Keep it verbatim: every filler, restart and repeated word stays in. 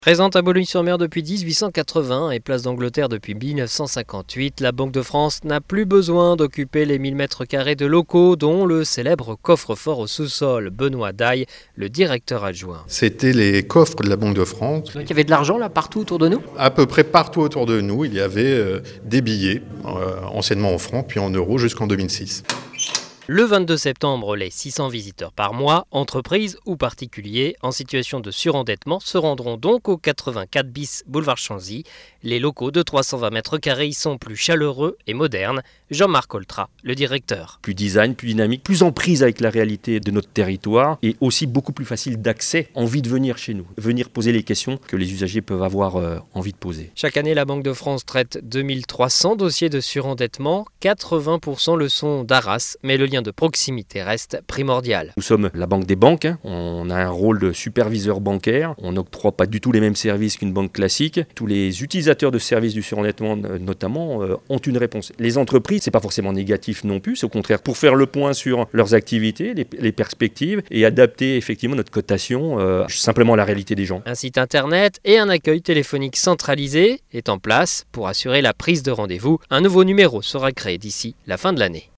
Présente à Boulogne-sur-Mer depuis dix-huit cent quatre-vingts et place d'Angleterre depuis mille neuf cent cinquante-huit, la Banque de France n'a plus besoin d'occuper les mille mètres carrés de locaux, dont le célèbre coffre-fort au sous-sol. Benoît Daille, le directeur adjoint. C'était les coffres de la Banque de France. Donc il y avait de l'argent là partout autour de nous ? À peu près partout autour de nous, il y avait euh, des billets, euh, anciennement en francs, puis en euros jusqu'en deux mille six. Le vingt-deux septembre, les six cents visiteurs par mois, entreprises ou particuliers en situation de surendettement, se rendront donc au quatre-vingt-quatre bis boulevard Chanzy. Les locaux de trois cent vingt mètres carrés y sont plus chaleureux et modernes. Jean-Marc Oltra, le directeur. Plus design, plus dynamique, plus en prise avec la réalité de notre territoire et aussi beaucoup plus facile d'accès, envie de venir chez nous, venir poser les questions que les usagers peuvent avoir euh, envie de poser. Chaque année, la Banque de France traite deux mille trois cents dossiers de surendettement, quatre-vingts pour cent le sont d'Arras, mais le lien de proximité reste primordial. Nous sommes la banque des banques, hein. On a un rôle de superviseur bancaire, on n'octroie pas du tout les mêmes services qu'une banque classique. Tous les utilisateurs de services du surendettement notamment euh, ont une réponse. Les entreprises, c'est pas forcément négatif non plus, c'est au contraire pour faire le point sur leurs activités, les, les perspectives et adapter effectivement notre cotation euh, simplement à la réalité des gens. Un site internet et un accueil téléphonique centralisé est en place pour assurer la prise de rendez-vous. Un nouveau numéro sera créé d'ici la fin de l'année.